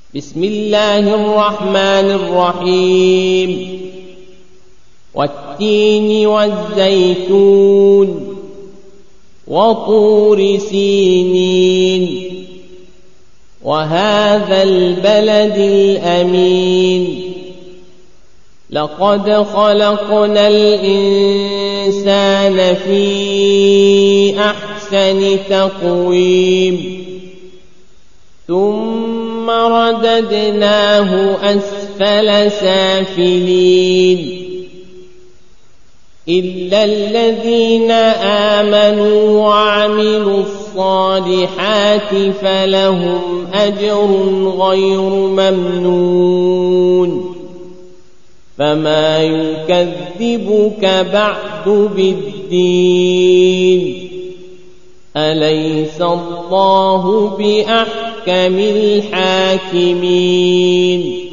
بسم الله الرحمن الرحيم والتين والزيتون وطور سينين وهذا البلد الأمين لقد خلقنا الإنسان في أحسن تقويم ثم رددناه أسفل سافلين إلا الذين آمنوا وعملوا الصالحات فلهم أجر غير ممنون فما يكذبك بعد بالدين أليس الله بأحكم الحاكمين